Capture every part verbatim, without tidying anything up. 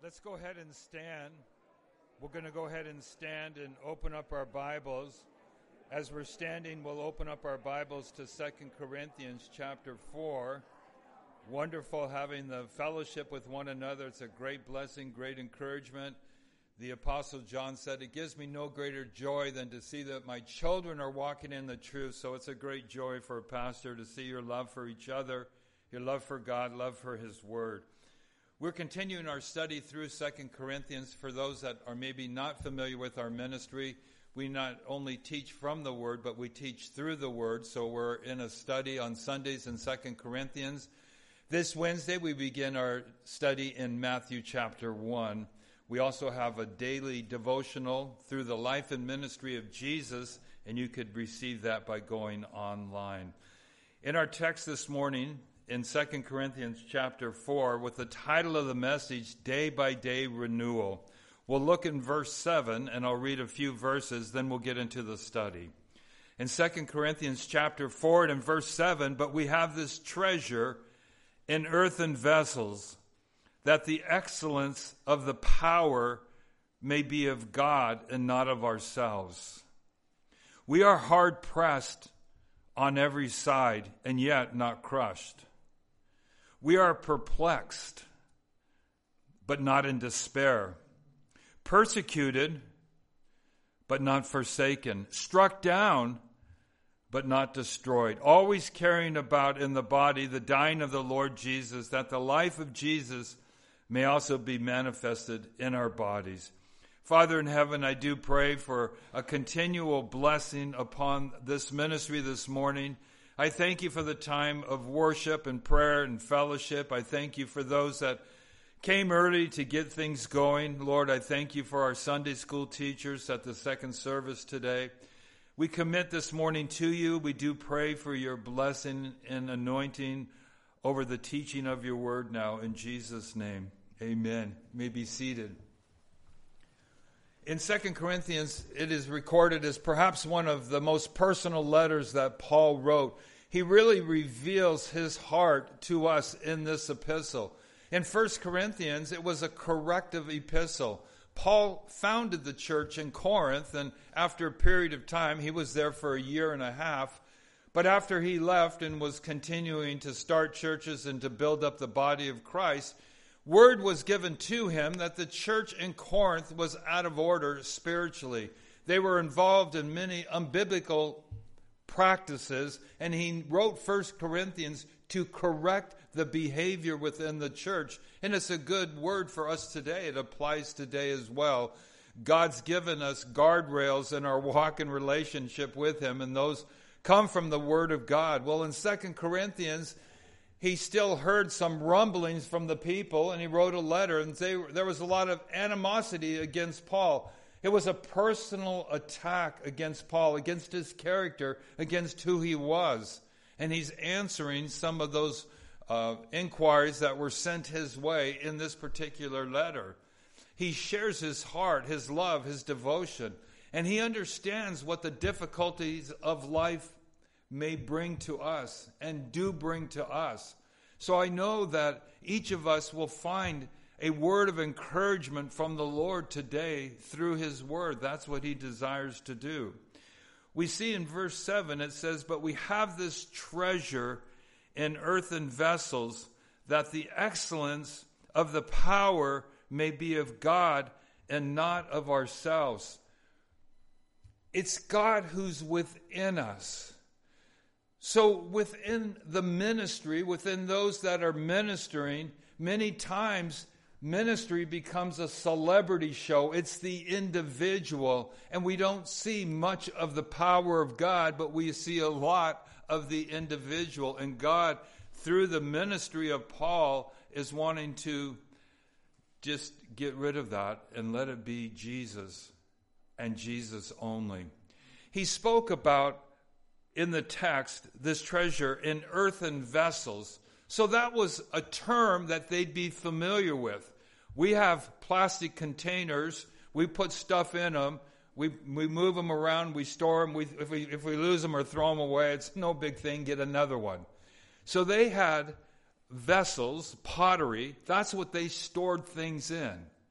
Let's go ahead and stand. We're going to go ahead and stand and open up our Bibles. As we're standing, we'll open up our Bibles to Second Corinthians chapter four. Wonderful having the fellowship with one another. It's a great blessing, great encouragement. The Apostle John said, "It gives me no greater joy than to see that my children are walking in the truth." So it's a great joy for a pastor to see your love for each other, your love for God, love for His Word. We're continuing our study through Second Corinthians. For those that are maybe not familiar with our ministry, we not only teach from the Word, but we teach through the Word. So we're in a study on Sundays in Second Corinthians. This Wednesday, we begin our study in Matthew chapter one. We also have a daily devotional through the life and ministry of Jesus, and you could receive that by going online. In our text this morning, in Second Corinthians chapter four, with the title of the message, Day by Day Renewal. We'll look in verse seven, and I'll read a few verses, then we'll get into the study. In Second Corinthians chapter four and in verse seven, "But we have this treasure in earthen vessels, that the excellence of the power may be of God and not of ourselves. We are hard pressed on every side, and yet not crushed. We are perplexed, but not in despair. Persecuted, but not forsaken. Struck down, but not destroyed. Always carrying about in the body the dying of the Lord Jesus, that the life of Jesus may also be manifested in our bodies." Father in heaven, I do pray for a continual blessing upon this ministry this morning. I thank you for the time of worship and prayer and fellowship. I thank you for those that came early to get things going. Lord, I thank you for our Sunday school teachers at the second service today. We commit this morning to you. We do pray for your blessing and anointing over the teaching of your word now. In Jesus' name, amen. You may be seated. In Second Corinthians, it is recorded as perhaps one of the most personal letters that Paul wrote. He really reveals his heart to us in this epistle. In First Corinthians, it was a corrective epistle. Paul founded the church in Corinth, and after a period of time, he was there for a year and a half. But after he left and was continuing to start churches and to build up the body of Christ, word was given to him that the church in Corinth was out of order spiritually. They were involved in many unbiblical practices, and he wrote First Corinthians to correct the behavior within the church. And it's a good word for us today. It applies today as well. God's given us guardrails in our walk and relationship with him, and those come from the Word of God. Well, in Second Corinthians, he still heard some rumblings from the people, and he wrote a letter, and they, there was a lot of animosity against Paul. It was a personal attack against Paul, against his character, against who he was. And he's answering some of those uh, inquiries that were sent his way in this particular letter. He shares his heart, his love, his devotion, and he understands what the difficulties of life may bring to us and do bring to us. So I know that each of us will find a word of encouragement from the Lord today through his word. That's what he desires to do. We see in verse seven, it says, "But we have this treasure in earthen vessels, that the excellence of the power may be of God and not of ourselves." It's God who's within us. So within the ministry, within those that are ministering, many times ministry becomes a celebrity show. It's the individual, and we don't see much of the power of God, but we see a lot of the individual. And God, through the ministry of Paul, is wanting to just get rid of that and let it be Jesus and Jesus only. He spoke about, in the text, this treasure in earthen vessels. So that was a term that they'd be familiar with. We have plastic containers. We put stuff in them. We we move them around. We store them. We, if we if we lose them or throw them away, it's no big thing. Get another one. So they had vessels, pottery. That's what they stored things in.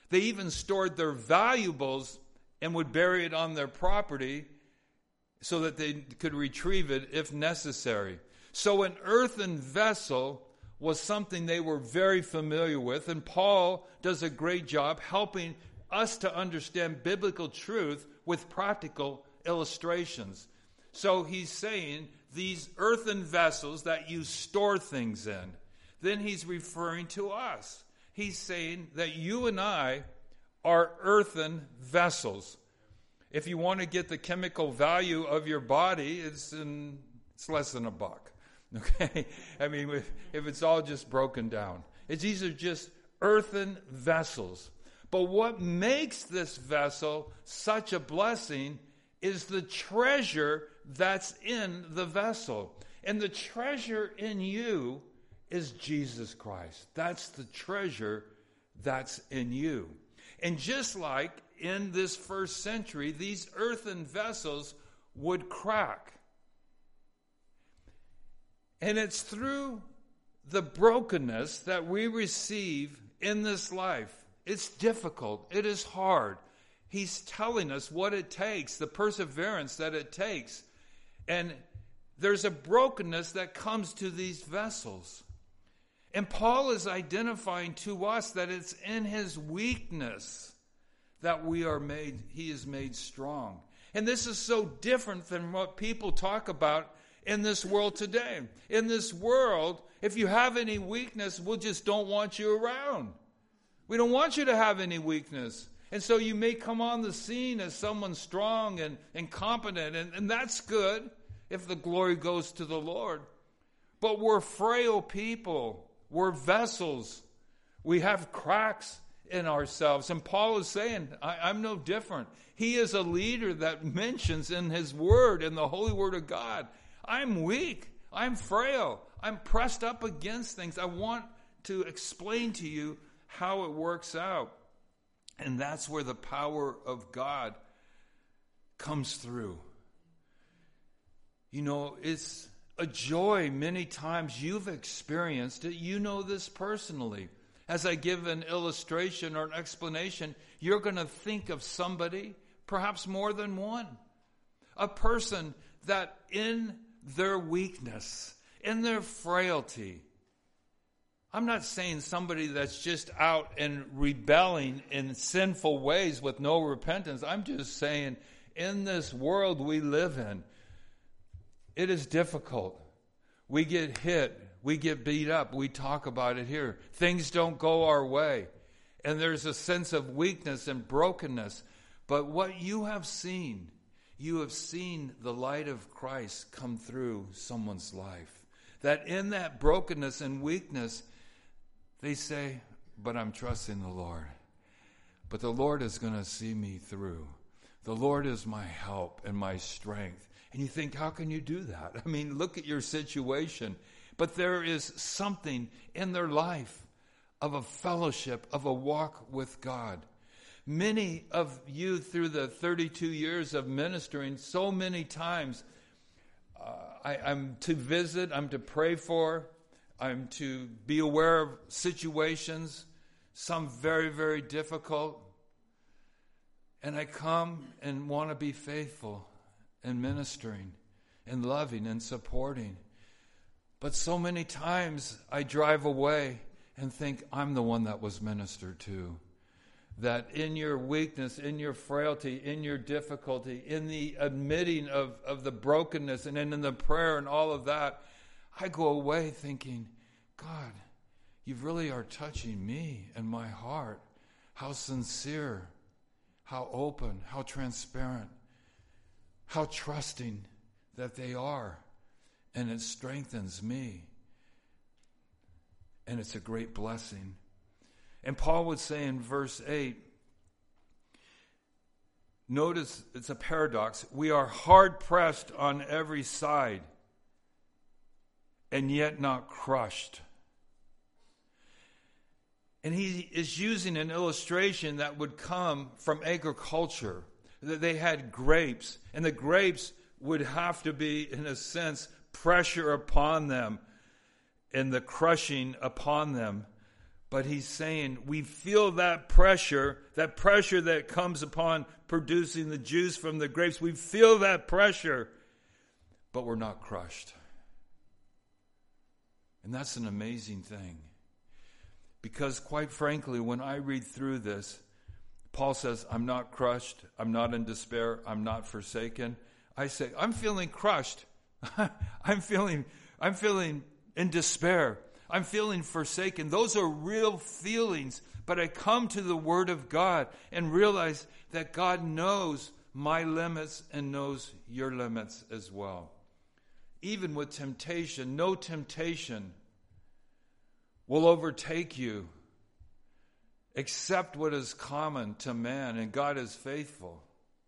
They even stored their valuables and would bury it on their property so that they could retrieve it if necessary. So an earthen vessel was something they were very familiar with, and Paul does a great job helping us to understand biblical truth with practical illustrations. So he's saying these earthen vessels that you store things in. Then he's referring to us. He's saying that you and I are earthen vessels. If you want to get the chemical value of your body, it's in, it's less than a buck. Okay? I mean, if, if it's all just broken down. It's, these are just earthen vessels. But what makes this vessel such a blessing is the treasure that's in the vessel. And the treasure in you is Jesus Christ. That's the treasure that's in you. And just like in this first century, these earthen vessels would crack. And it's through the brokenness that we receive in this life. It's difficult. It is hard. He's telling us what it takes, the perseverance that it takes. And there's a brokenness that comes to these vessels. And Paul is identifying to us that it's in his weakness that we are made, he is made strong. And this is so different than what people talk about in this world today. In this world, if you have any weakness, we just don't want you around. We don't want you to have any weakness. And so you may come on the scene as someone strong and, and competent, and, and that's good if the glory goes to the Lord. But we're frail people. We're vessels. We have cracks in ourselves. And Paul is saying, I, I'm no different. He is a leader that mentions in his word, in the holy word of God, I'm weak. I'm frail. I'm pressed up against things. I want to explain to you how it works out. And that's where the power of God comes through. You know, it's a joy many times you've experienced it. You know this personally. As I give an illustration or an explanation, you're going to think of somebody, perhaps more than one. A person that in their weakness, in their frailty, I'm not saying somebody that's just out and rebelling in sinful ways with no repentance. I'm just saying in this world we live in, it is difficult. We get hit. We get beat up. We talk about it here. Things don't go our way. And there's a sense of weakness and brokenness. But what you have seen, you have seen the light of Christ come through someone's life. That in that brokenness and weakness, they say, but I'm trusting the Lord. But the Lord is going to see me through. The Lord is my help and my strength. And you think, how can you do that? I mean, look at your situation. But there is something in their life of a fellowship, of a walk with God. Many of you through the thirty-two years of ministering, so many times, uh, I, I'm to visit, I'm to pray for, I'm to be aware of situations, some very, very difficult. And I come and want to be faithful in ministering and loving and supporting. But so many times I drive away and think I'm the one that was ministered to. That in your weakness, in your frailty, in your difficulty, in the admitting of, of the brokenness and in the prayer and all of that, I go away thinking, God, you really are touching me and my heart. How sincere, how open, how transparent, how trusting that they are. And it strengthens me. And it's a great blessing. And Paul would say in verse eight, notice it's a paradox. We are hard pressed on every side and yet not crushed. And he is using an illustration that would come from agriculture. That they had grapes, and the grapes would have to be, in a sense, pressure upon them and the crushing upon them. But he's saying we feel that pressure, that pressure that comes upon producing the juice from the grapes. We feel that pressure, but we're not crushed. And that's an amazing thing. Because quite frankly, when I read through this, Paul says, I'm not crushed, I'm not in despair, I'm not forsaken. I say, I'm feeling crushed. I'm feeling, I'm feeling in despair. I'm feeling forsaken. Those are real feelings. But I come to the Word of God and realize that God knows my limits and knows your limits as well. Even with temptation, no temptation will overtake you except what is common to man, and God is faithful.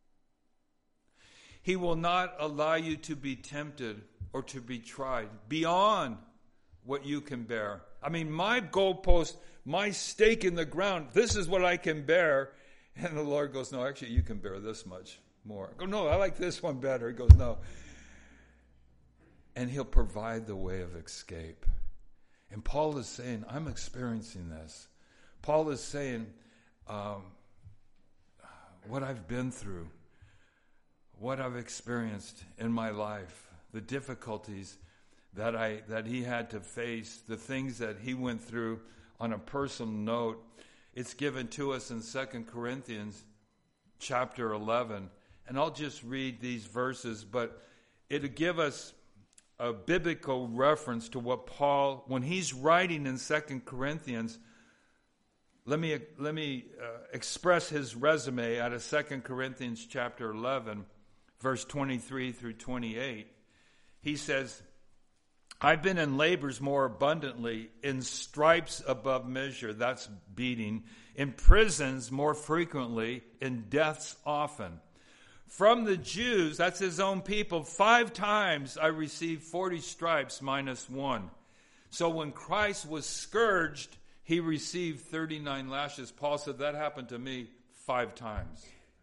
He will not allow you to be tempted or to be tried beyond what you can bear. I mean, my goalpost, my stake in the ground, this is what I can bear. And the Lord goes, no, actually, you can bear this much more. I go, no, I like this one better. He goes, no. And he'll provide the way of escape. And Paul is saying, I'm experiencing this. Paul is saying, um, what I've been through, what I've experienced in my life, the difficulties that I that he had to face, the things that he went through on a personal note. It's given to us in Second Corinthians chapter eleven. And I'll just read these verses, but it'll give us a biblical reference to what Paul, when he's writing in Second Corinthians, let me let me uh, express his resume out of Second Corinthians chapter eleven, verse twenty-three through twenty-eight. He says, I've been in labors more abundantly, in stripes above measure, that's beating, in prisons more frequently, in deaths often. From the Jews, that's his own people, five times I received forty stripes minus one. So when Christ was scourged, he received thirty-nine lashes. Paul said that happened to me five times.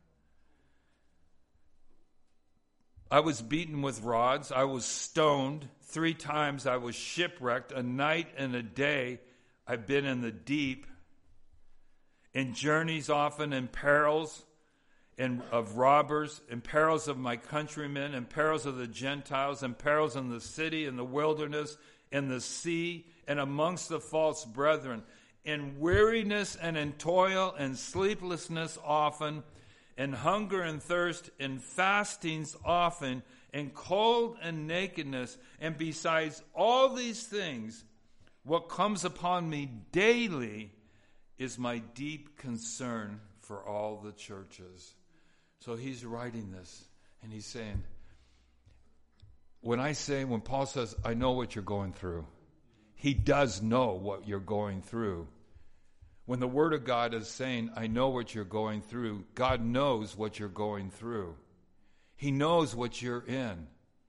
I was beaten with rods. I was stoned. Three times I was shipwrecked. A night and a day I've been in the deep. In journeys often, in perils in, of robbers, in perils of my countrymen, in perils of the Gentiles, in perils in the city, in the wilderness, in the sea, and amongst the false brethren. In weariness and in toil and sleeplessness often, in hunger and thirst, in fastings often, in cold and nakedness, and besides all these things, what comes upon me daily is my deep concern for all the churches. So he's writing this, and he's saying, when I say, when Paul says, I know what you're going through, he does know what you're going through. When the Word of God is saying, I know what you're going through, God knows what you're going through. He knows what you're in.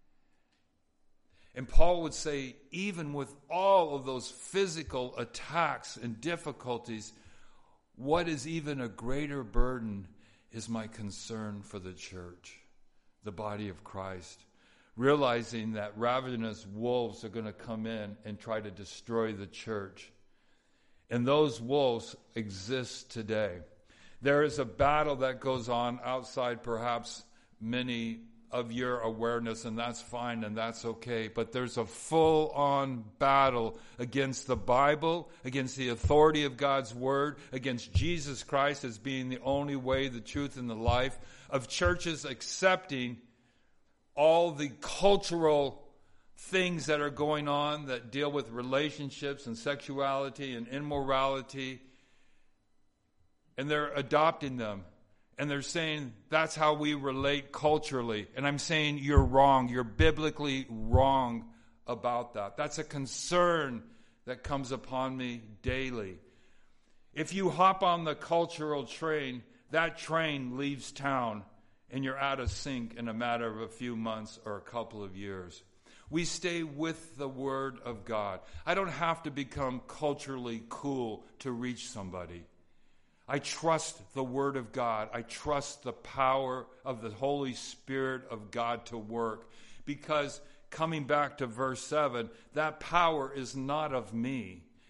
And Paul would say, even with all of those physical attacks and difficulties, what is even a greater burden is my concern for the church, the body of Christ. Realizing that ravenous wolves are going to come in and try to destroy the church. And those wolves exist today. There is a battle that goes on outside perhaps many of your awareness, and that's fine and that's okay. But there's a full-on battle against the Bible, against the authority of God's Word, against Jesus Christ as being the only way, the truth, and the life, of churches accepting all the cultural things that are going on that deal with relationships and sexuality and immorality, and they're adopting them, and they're saying that's how we relate culturally. And I'm saying you're wrong. You're biblically wrong about that. That's a concern that comes upon me daily. If you hop on the cultural train, that train leaves town and you're out of sync in a matter of a few months or a couple of years. We stay with the Word of God. I don't have to become culturally cool to reach somebody. I trust the Word of God. I trust the power of the Holy Spirit of God to work. Because, coming back to verse seven, that power is not of me.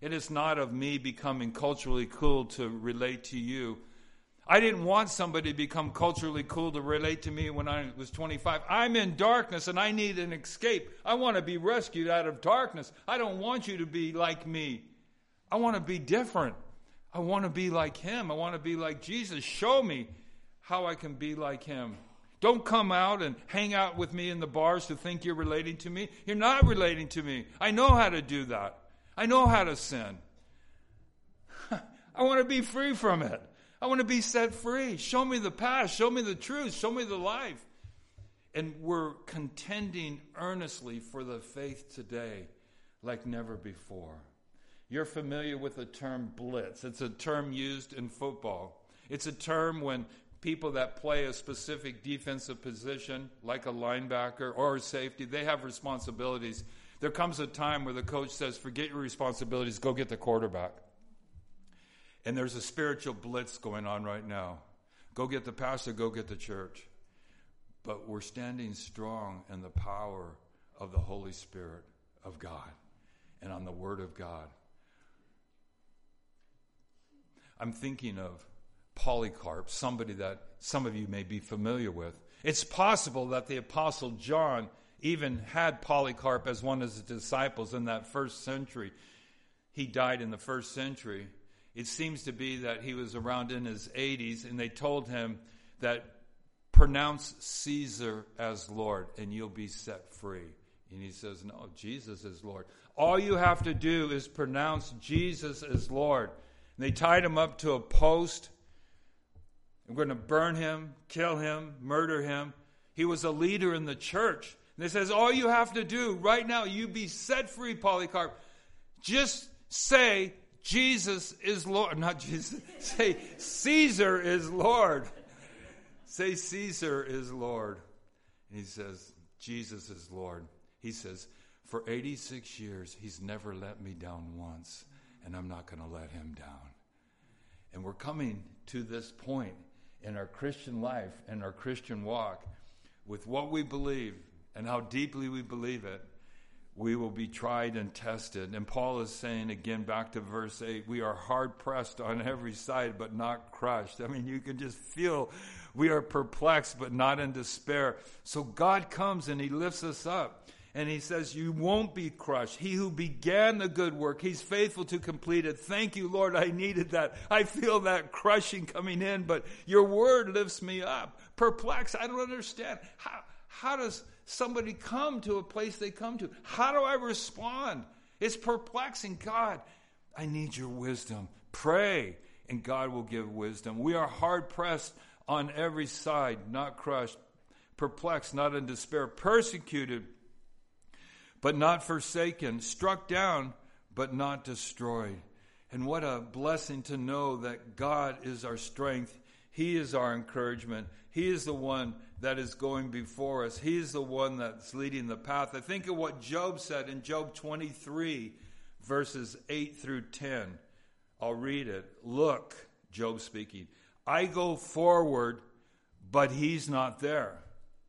It is not of me becoming culturally cool to relate to you. I didn't want somebody to become culturally cool to relate to me when I was twenty-five. I'm in darkness and I need an escape. I want to be rescued out of darkness. I don't want you to be like me. I want to be different. I want to be like him. I want to be like Jesus. Show me how I can be like him. Don't come out and hang out with me in the bars to think you're relating to me. You're not relating to me. I know how to do that. I know how to sin. I want to be free from it. I want to be set free. Show me the past. Show me the truth. Show me the life. And we're contending earnestly for the faith today like never before. You're familiar with the term blitz. It's a term used in football. It's a term when people that play a specific defensive position, like a linebacker or a safety, they have responsibilities. There comes a time where the coach says, forget your responsibilities, go get the quarterback. And there's a spiritual blitz going on right now. Go get the pastor, go get the church. But we're standing strong in the power of the Holy Spirit of God and on the Word of God. I'm thinking of Polycarp, somebody that some of you may be familiar with. It's possible that the Apostle John even had Polycarp as one of his disciples in that first century. He died in the first century. It seems to be that he was around in his eighties, and they told him that pronounce Caesar as Lord, and you'll be set free. And he says, no, Jesus is Lord. All you have to do is pronounce Jesus as Lord. And they tied him up to a post. We're going to burn him, kill him, murder him. He was a leader in the church. And they says, all you have to do right now, you be set free, Polycarp. Just say Jesus is Lord. Not Jesus. Say Caesar is Lord. Say Caesar is Lord. And he says, Jesus is Lord. He says, for eighty-six years, he's never let me down once. And I'm not going to let him down. And we're coming to this point in our Christian life and our Christian walk with what we believe and how deeply we believe it. We will be tried and tested. And Paul is saying again, back to verse eight, we are hard pressed on every side, but not crushed. I mean, you can just feel we are perplexed, but not in despair. So God comes and he lifts us up. And he says, you won't be crushed. He who began the good work, he's faithful to complete it. Thank you, Lord, I needed that. I feel that crushing coming in, but your word lifts me up. Perplexed, I don't understand. How, how does somebody come to a place they come to? How do I respond? It's perplexing. God, I need your wisdom. Pray, and God will give wisdom. We are hard-pressed on every side, not crushed. Perplexed, not in despair. Persecuted, but not forsaken. Struck down, but not destroyed. And what a blessing to know that God is our strength. He is our encouragement. He is the one that is going before us. He is the one that's leading the path. I think of what Job said in Job twenty-three, verses eight through ten. I'll read it. Look, Job speaking, I go forward, but he's not there.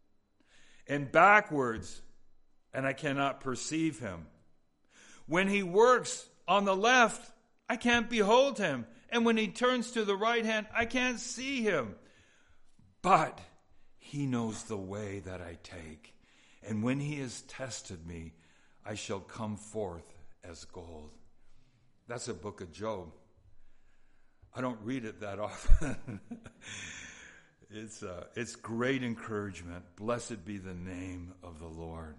And backwards, and I cannot perceive him. When he works on the left, I can't behold him. And when he turns to the right hand, I can't see him. But he knows the way that I take. And when he has tested me, I shall come forth as gold. That's the book of Job. I don't read it that often. it's, uh, it's great encouragement. Blessed be the name of the Lord.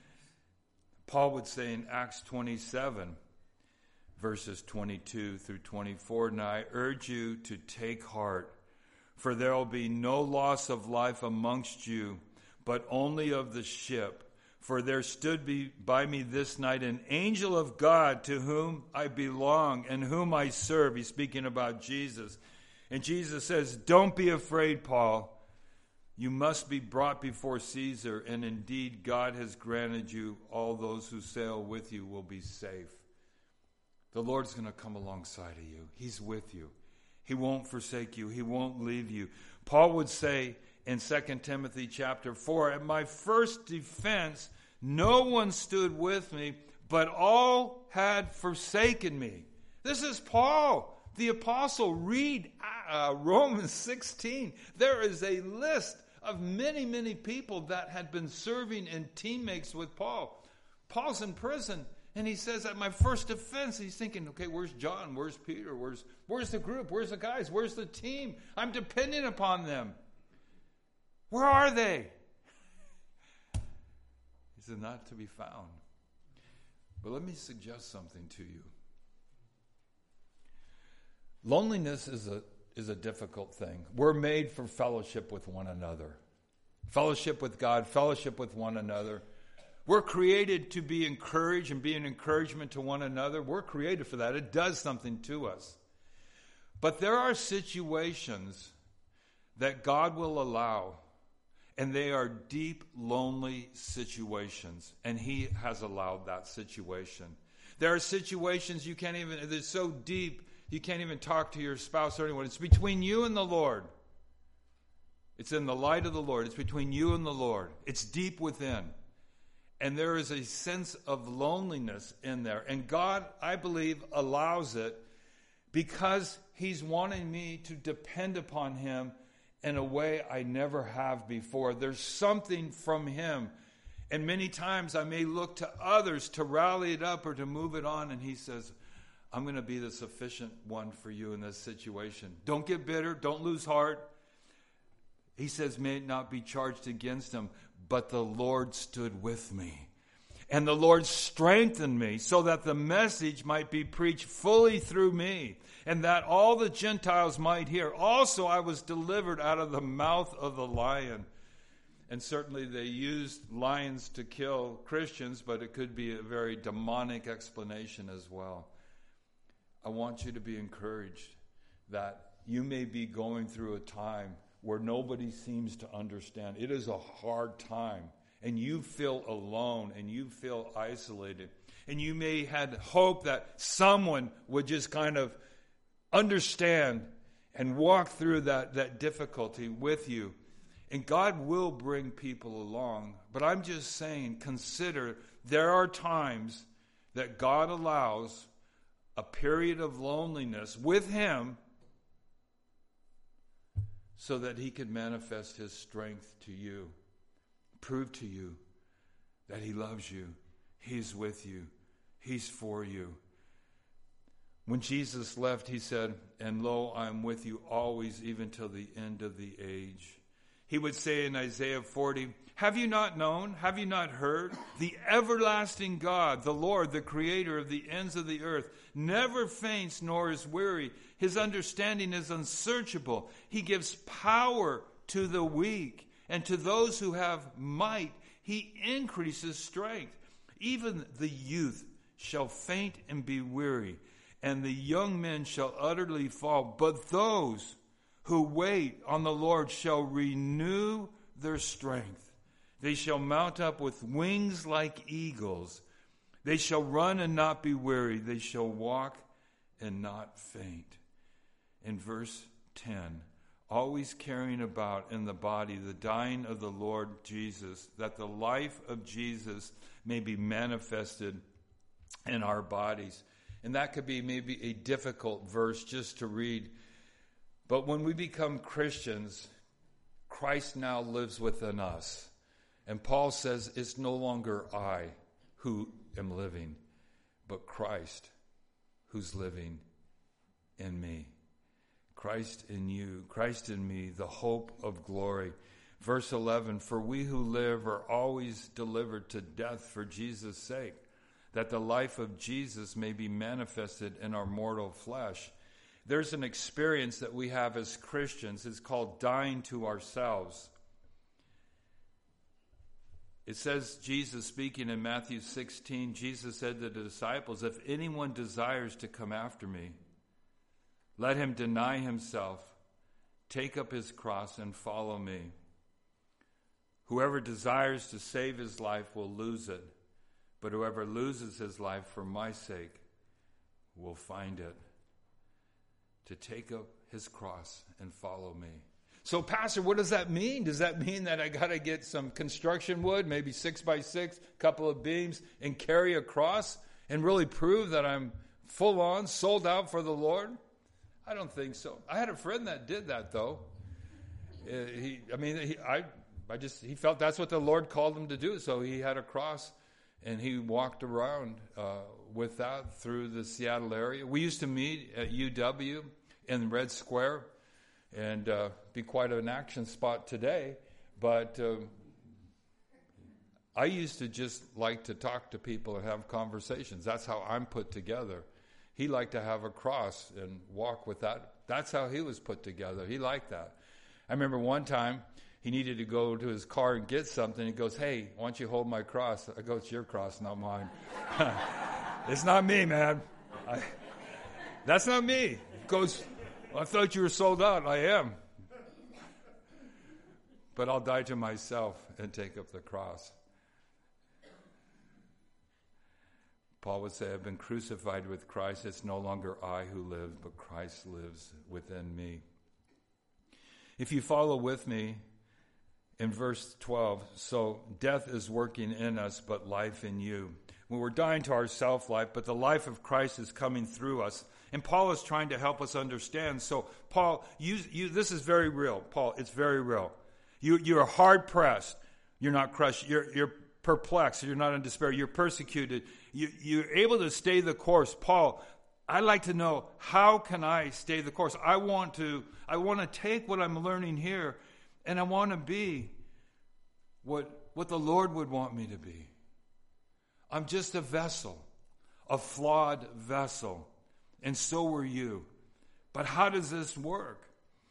Paul would say in Acts twenty-seven, verses twenty-two through twenty-four, now I urge you to take heart, for there will be no loss of life amongst you, but only of the ship. For there stood be by me this night an angel of God to whom I belong and whom I serve. He's speaking about Jesus. And Jesus says, don't be afraid, Paul. You must be brought before Caesar, and indeed God has granted you all those who sail with you will be safe. The Lord's going to come alongside of you. He's with you. He won't forsake you. He won't leave you. Paul would say in Second Timothy chapter four, at my first defense, no one stood with me, but all had forsaken me. This is Paul, the apostle. Read uh, Romans sixteen. There is a list of many, many people that had been serving and teammates with Paul. Paul's in prison, and he says, at my first offense, he's thinking, okay, where's John? Where's Peter? Where's, where's the group? Where's the guys? Where's the team? I'm depending upon them. Where are they? He said, not to be found. But let me suggest something to you. Loneliness is a is a difficult thing. We're made for fellowship with one another. Fellowship with God, fellowship with one another. We're created to be encouraged and be an encouragement to one another. We're created for that. It does something to us. But there are situations that God will allow, and they are deep, lonely situations, and He has allowed that situation. There are situations you can't even, they're so deep, you can't even talk to your spouse or anyone. It's between you and the Lord. It's in the light of the Lord. It's between you and the Lord. It's deep within. And there is a sense of loneliness in there. And God, I believe, allows it because He's wanting me to depend upon Him in a way I never have before. There's something from Him. And many times I may look to others to rally it up or to move it on. And He says, I'm going to be the sufficient one for you in this situation. Don't get bitter. Don't lose heart. He says, may it not be charged against him, but the Lord stood with me. And the Lord strengthened me so that the message might be preached fully through me, and that all the Gentiles might hear. Also, I was delivered out of the mouth of the lion. And certainly they used lions to kill Christians, but it could be a very demonic explanation as well. I want you to be encouraged that you may be going through a time where nobody seems to understand. It is a hard time, and you feel alone, and you feel isolated. And you may had hope that someone would just kind of understand and walk through that, that difficulty with you. And God will bring people along. But I'm just saying, consider there are times that God allows a period of loneliness with Him so that He could manifest His strength to you, prove to you that He loves you, He's with you, He's for you. When Jesus left, He said, and lo, I am with you always, even till the end of the age. He would say in Isaiah forty, have you not known? Have you not heard? The everlasting God, the Lord, the creator of the ends of the earth, never faints nor is weary. His understanding is unsearchable. He gives power to the weak, and to those who have might, He increases strength. Even the youth shall faint and be weary, and the young men shall utterly fall. But those who wait on the Lord shall renew their strength. They shall mount up with wings like eagles. They shall run and not be weary. They shall walk and not faint. In verse ten, always carrying about in the body the dying of the Lord Jesus, that the life of Jesus may be manifested in our bodies. And that could be maybe a difficult verse just to read. But when we become Christians, Christ now lives within us. And Paul says, it's no longer I who am living, but Christ who's living in me. Christ in you, Christ in me, the hope of glory. Verse eleven, for we who live are always delivered to death for Jesus' sake, that the life of Jesus may be manifested in our mortal flesh. There's an experience that we have as Christians. It's called dying to ourselves. It says, Jesus speaking in Matthew sixteen, Jesus said to the disciples, if anyone desires to come after me, let him deny himself, take up his cross, and follow me. Whoever desires to save his life will lose it, but whoever loses his life for my sake will find it. To take up his cross and follow me. So, Pastor, what does that mean? Does that mean that I got to get some construction wood, maybe six by six, couple of beams, and carry a cross and really prove that I'm full on, sold out for the Lord? I don't think so. I had a friend that did that, though. Uh, he, I mean, he, I, I just he felt that's what the Lord called him to do. So he had a cross, and he walked around uh, with that through the Seattle area. We used to meet at U W in Red Square, and uh, be quite an action spot today. But uh, I used to just like to talk to people and have conversations. That's how I'm put together. He liked to have a cross and walk with that. That's how he was put together. He liked that. I remember one time he needed to go to his car and get something. He goes, "Hey, why don't you hold my cross?" I go, "It's your cross, not mine." It's not me, man. I, that's not me. He goes, "Well, I thought you were sold out." I am. But I'll die to myself and take up the cross. Paul would say, "I've been crucified with Christ. It's no longer I who live, but Christ lives within me." If you follow with me in verse twelve, so death is working in us, but life in you. When we're dying to our self-life, but the life of Christ is coming through us. And Paul is trying to help us understand. So, Paul, you, you, this is very real. Paul, it's very real. You, you're hard-pressed. You're not crushed. You're, you're perplexed. You're not in despair. You're persecuted. You, you're able to stay the course. Paul, I'd like to know, how can I stay the course? I want to, I want to take what I'm learning here, and I want to be what, what the Lord would want me to be. I'm just a vessel, a flawed vessel, and so were you. But how does this work?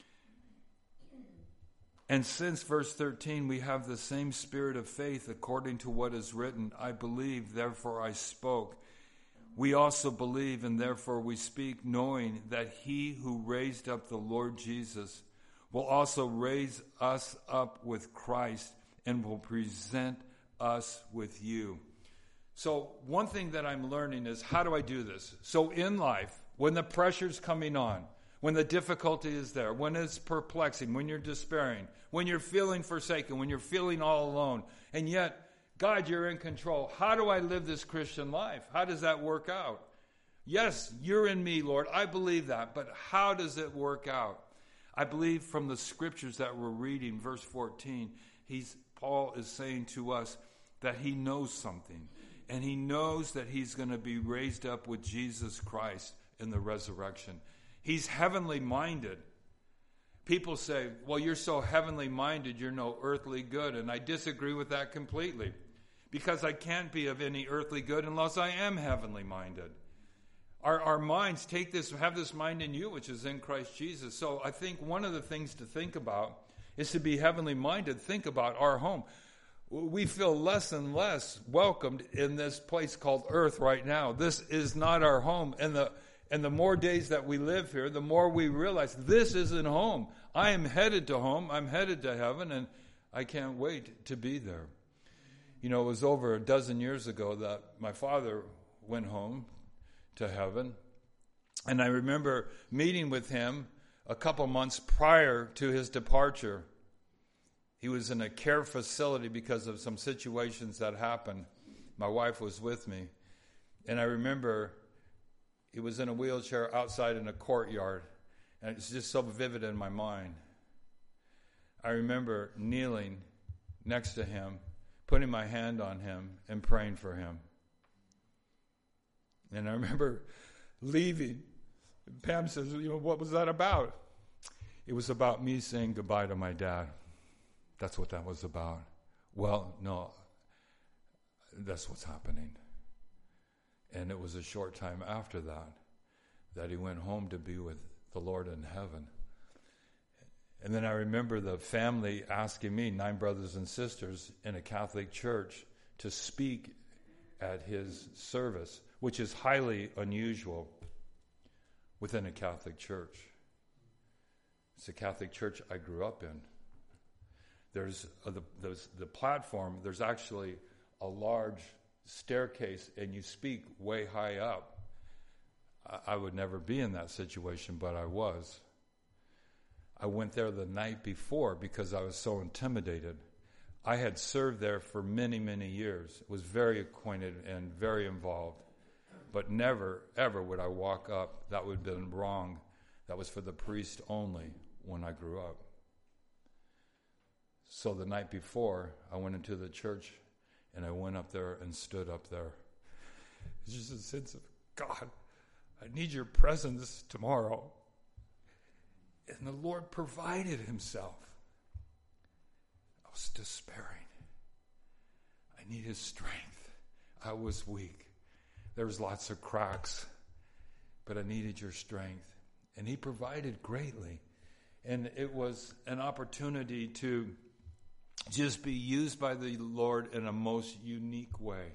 And since verse thirteen, we have the same spirit of faith according to what is written, "I believe, therefore I spoke." We also believe, and therefore we speak, knowing that he who raised up the Lord Jesus will also raise us up with Christ and will present us with you. So one thing that I'm learning is, how do I do this? So in life, when the pressure's coming on, when the difficulty is there, when it's perplexing, when you're despairing, when you're feeling forsaken, when you're feeling all alone, and yet, God, you're in control. How do I live this Christian life? How does that work out? Yes, you're in me, Lord. I believe that. But how does it work out? I believe from the scriptures that we're reading, verse fourteen, he's, Paul is saying to us that he knows something. And he knows that he's going to be raised up with Jesus Christ in the resurrection. He's heavenly minded. People say, well, you're so heavenly minded, you're no earthly good. And I disagree with that completely. Because I can't be of any earthly good unless I am heavenly minded. Our, our minds take this, have this mind in you, which is in Christ Jesus. So I think one of the things to think about is to be heavenly minded. Think about our home. We feel less and less welcomed in this place called earth right now. This is not our home. And the and the more days that we live here, the more we realize this isn't home. I am headed to home. I'm headed to heaven, and I can't wait to be there. You know, it was over a dozen years ago that my father went home to heaven. And I remember meeting with him a couple months prior to his departure. He was in a care facility because of some situations that happened. My wife was with me. And I remember he was in a wheelchair outside in a courtyard. And it's just so vivid in my mind. I remember kneeling next to him, putting my hand on him and praying for him. And I remember leaving. Pam says, you know, what was that about? It was about me saying goodbye to my dad. That's what that was about. Well, no, that's what's happening. And it was a short time after that that he went home to be with the Lord in heaven. And then I remember the family asking me, nine brothers and sisters in a Catholic church, to speak at his service, which is highly unusual within a Catholic church. It's a Catholic church I grew up in. There's uh, the, there's the platform, there's actually a large staircase, and you speak way high up. I, I would never be in that situation, but I was. I went there the night before because I was so intimidated. I had served there for many, many years, was very acquainted and very involved, but never, ever would I walk up. That would have been wrong. That was for the priest only when I grew up. So the night before, I went into the church and I went up there and stood up there. It's just a sense of, God, I need your presence tomorrow. And the Lord provided himself. I was despairing. I needed strength. I was weak. There was lots of cracks, but I needed your strength. And he provided greatly. And it was an opportunity to just be used by the Lord in a most unique way.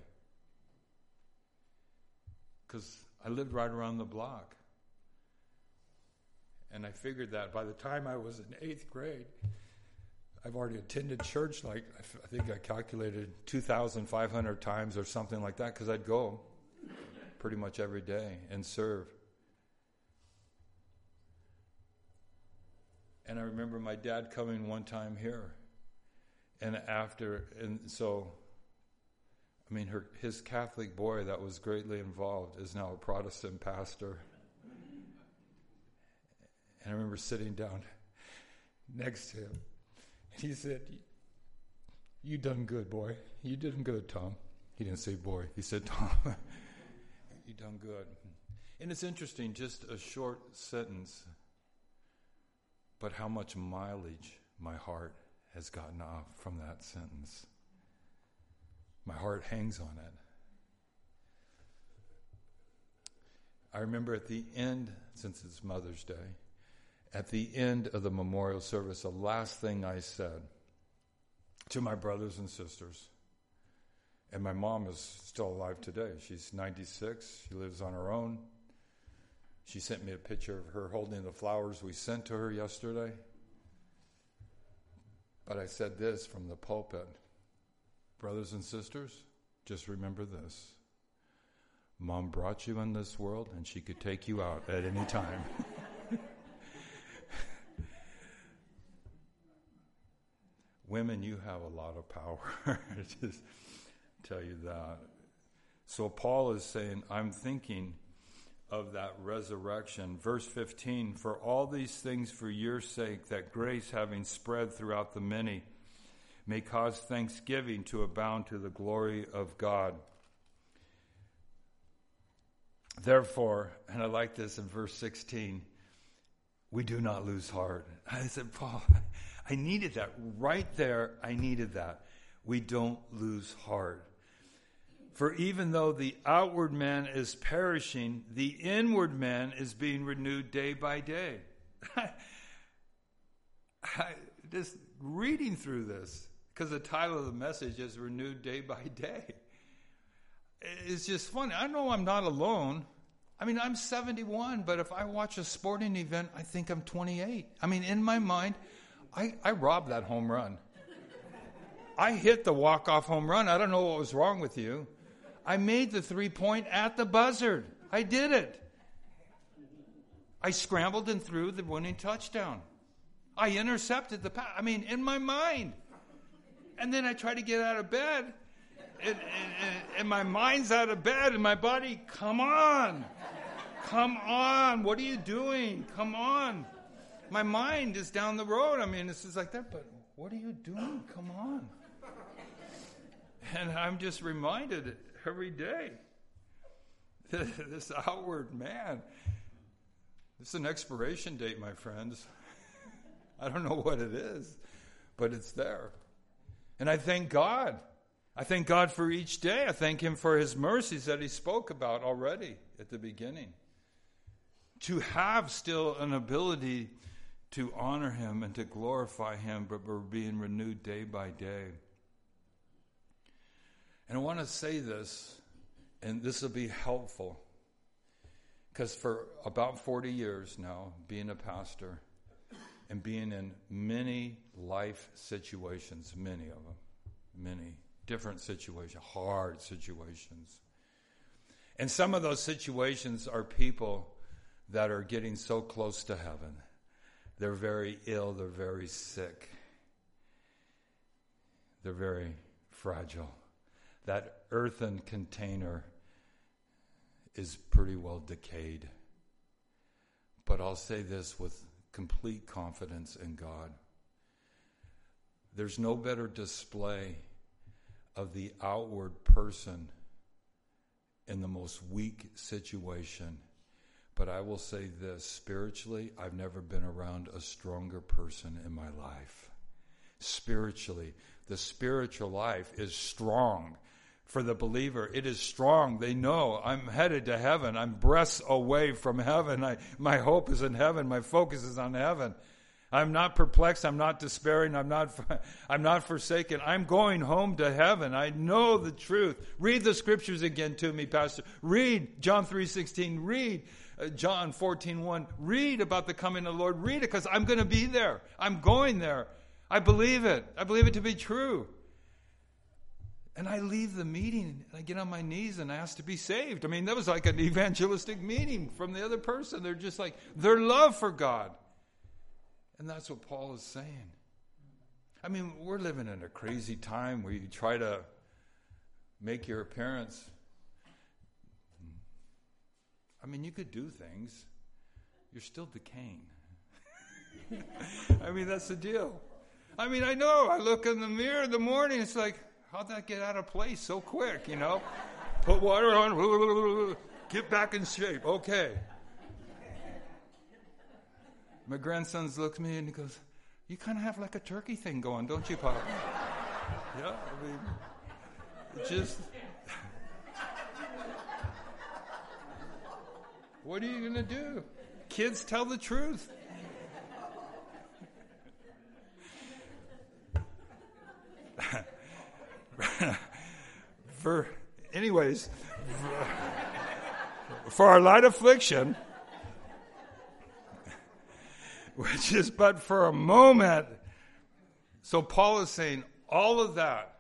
Because I lived right around the block. And I figured that by the time I was in eighth grade, I've already attended church like, I, f- I think I calculated two thousand five hundred times or something like that, because I'd go pretty much every day and serve. And I remember my dad coming one time here. And after, and so, I mean, her, his Catholic boy that was greatly involved is now a Protestant pastor. And I remember sitting down next to him. And he said, you done good, boy. You done good, Tom. He didn't say boy. He said, Tom, you done good. And it's interesting, just a short sentence, but how much mileage my heart has gotten off from that sentence. My heart hangs on it. I remember at the end, since it's Mother's Day, at the end of the memorial service, the last thing I said to my brothers and sisters, and my mom is still alive today. She's ninety-six. She lives on her own. She sent me a picture of her holding the flowers we sent to her yesterday. But I said this from the pulpit. Brothers and sisters, just remember this. Mom brought you in this world, and she could take you out at any time. Women, you have a lot of power. Just tell you that. So Paul is saying, I'm thinking of that resurrection. Verse fifteen, for all these things for your sake, that grace having spread throughout the many may cause thanksgiving to abound to the glory of God. Therefore, and I like this in verse sixteen, we do not lose heart. I said, Paul, I needed that. Right there, I needed that. We don't lose heart. For even though the outward man is perishing, the inward man is being renewed day by day. I, just reading through this, because the title of the message is Renewed Day by Day. It's just funny. I know I'm not alone. I mean, I'm seventy-one, but if I watch a sporting event, I think I'm twenty-eight. I mean, in my mind, I, I robbed that home run. I hit the walk-off home run. I don't know what was wrong with you. I made the three-point at the buzzard. I did it. I scrambled and threw the winning touchdown. I intercepted the pass. I mean, in my mind. And then I try to get out of bed, and, and, and my mind's out of bed, and my body, come on. Come on. What are you doing? Come on. My mind is down the road. I mean, this is like that, but what are you doing? Come on. And I'm just reminded every day, this outward man, this is an expiration date, my friends. I don't know what it is, but it's there. And I thank God. I thank God for each day. I thank him for his mercies that he spoke about already at the beginning. To have still an ability to honor him and to glorify him, but we're being renewed day by day. And I want to say this, and this will be helpful, because for about forty years now, being a pastor and being in many life situations, many of them, many different situations, hard situations. And some of those situations are people that are getting so close to heaven They're very ill. They're very sick. They're very fragile. That earthen container is pretty well decayed. But I'll say this with complete confidence in God. There's no better display of the outward person in the most weak situation. But I will say this, spiritually, I've never been around a stronger person in my life. Spiritually, the spiritual life is strong. For the believer, it is strong. They know I'm headed to heaven. I'm breaths away from heaven. I, my hope is in heaven. My focus is on heaven. I'm not perplexed. I'm not despairing. I'm not, I'm not forsaken. I'm going home to heaven. I know the truth. Read the scriptures again to me, Pastor. Read John three sixteen. Read uh, John fourteen one. Read about the coming of the Lord. Read it because I'm going to be there. I'm going there. I believe it. I believe it to be true. And I leave the meeting, and I get on my knees and ask to be saved. I mean, that was like an evangelistic meeting from the other person. They're just like, their love for God. And that's what Paul is saying. I mean, we're living in a crazy time where you try to make your appearance. I mean, you could do things. You're still decaying. I mean, that's the deal. I mean, I know. I look in the mirror in the morning, it's like, how'd that get out of place so quick, you know? Put water on, get back in shape, okay. My grandson looks at me and he goes, you kind of have like a turkey thing going, don't you, Pop? Yeah, I mean, it just... What are you going to do? Kids tell the truth. For, anyways, for our light affliction, which is but for a moment. So Paul is saying all of that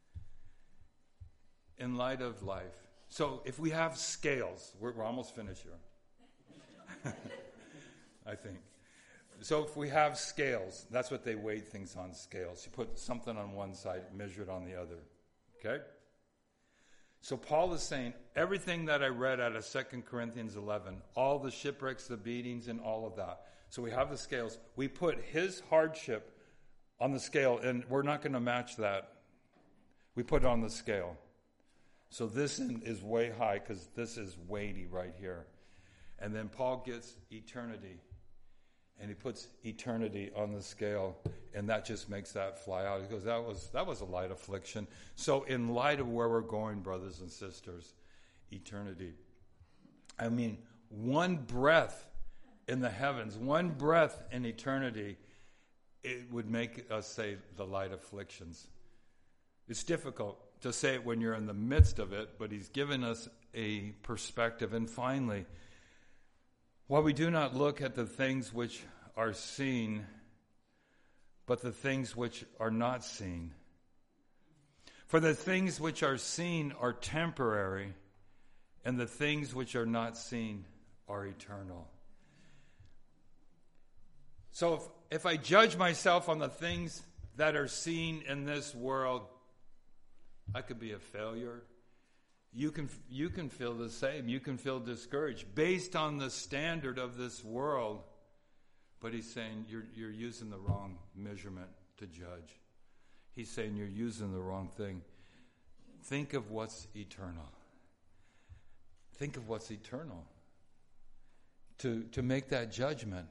in light of life. So if we have scales, we're, we're almost finished here. I think. So if we have scales, that's what they weigh things on, scales. You put something on one side, measure it on the other. Okay? So Paul is saying, everything that I read out of Second Corinthians eleven, all the shipwrecks, the beatings, and all of that. So we have the scales. We put his hardship on the scale, and we're not going to match that. We put it on the scale. So this is way high because this is weighty right here. And then Paul gets eternity. And he puts eternity on the scale, and that just makes that fly out. He goes, that was that was a light affliction. So in light of where we're going, brothers and sisters, eternity. I mean, one breath in the heavens, one breath in eternity, it would make us say the light afflictions. It's difficult to say it when you're in the midst of it, but he's given us a perspective. And finally, while we do not look at the things which are seen, but the things which are not seen. For the things which are seen are temporary, and the things which are not seen are eternal. So if, if I judge myself on the things that are seen in this world, I could be a failure. You can you can feel the same. You can feel discouraged based on the standard of this world. But he's saying you're you're using the wrong measurement to judge. He's saying you're using the wrong thing. Think of what's eternal. Think of what's eternal. To to make that judgment.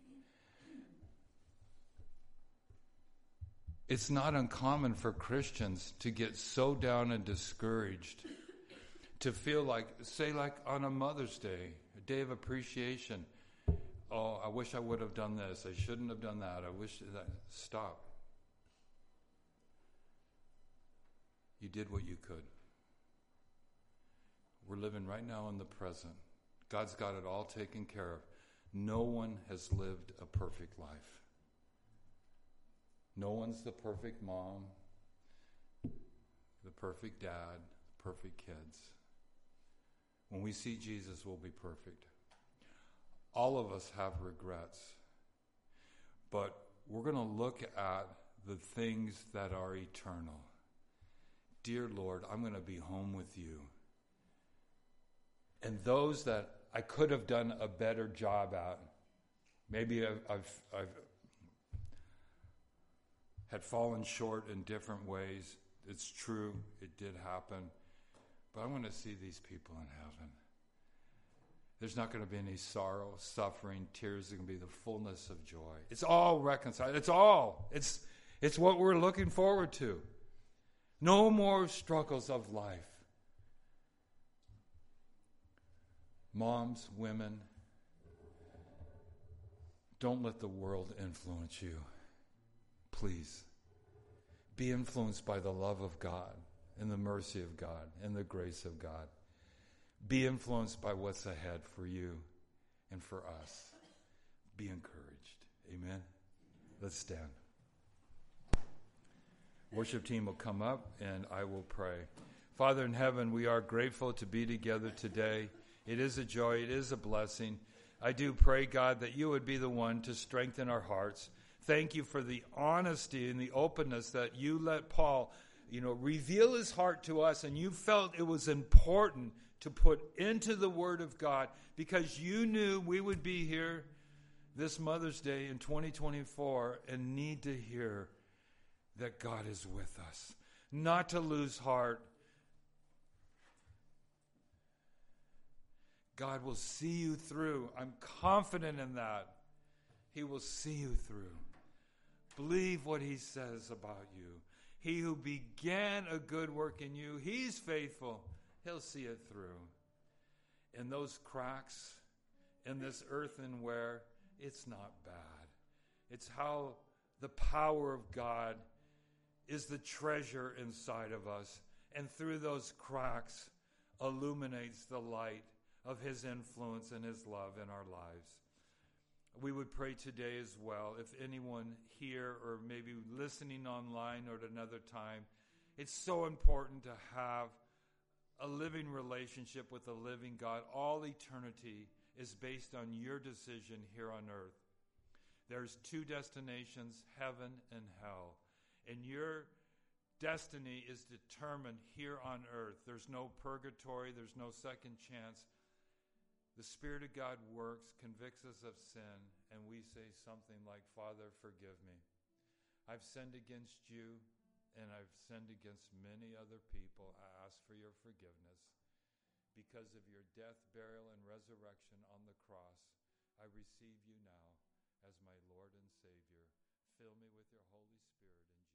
It's not uncommon for Christians to get so down and discouraged. To feel like, say like on a Mother's Day, a day of appreciation. Oh, I wish I would have done this. I shouldn't have done that. I wish that. Stop. You did what you could. We're living right now in the present. God's got it all taken care of. No one has lived a perfect life. No one's the perfect mom, the perfect dad, perfect kids. When we see Jesus, we'll be perfect. All of us have regrets. but we're going to look at the things that are eternal. Dear Lord, I'm going to be home with you. And those that I could have done a better job at, maybe I've, I've, I've had fallen short in different ways. It's true, it did happen. But I want to see these people in heaven. There's not going to be any sorrow, suffering, tears. There's going to be the fullness of joy. It's all reconciled. It's all. It's, it's what we're looking forward to. No more struggles of life. Moms, women, don't let the world influence you. Please. Be influenced by the love of God and the mercy of God and the grace of God. Be influenced by what's ahead for you and for us. Be encouraged. Amen. Let's stand. Worship team will come up and I will pray. Father in heaven, we are grateful to be together today. It is a joy. It is a blessing. I do pray, God, that you would be the one to strengthen our hearts. Thank you for the honesty and the openness that you let Paul, you know, reveal his heart to us, and you felt it was important to put into the Word of God because you knew we would be here this Mother's Day in twenty twenty-four and need to hear that God is with us. Not to lose heart. God will see you through. I'm confident in that. He will see you through. Believe what he says about you. He who began a good work in you, he's faithful. He'll see it through. And those cracks in this earthenware, it's not bad. It's how the power of God is the treasure inside of us. And through those cracks illuminates the light of his influence and his love in our lives. We would pray today as well, if anyone here or maybe listening online or at another time, it's so important to have a living relationship with the living God. All eternity is based on your decision here on earth. There's two destinations, heaven and hell. And your destiny is determined here on earth. There's no purgatory. There's no second chance. The Spirit of God works, convicts us of sin, and we say something like, Father, forgive me. I've sinned against you, and I've sinned against many other people. I ask for your forgiveness. Because of your death, burial, and resurrection on the cross, I receive you now as my Lord and Savior. Fill me with your Holy Spirit in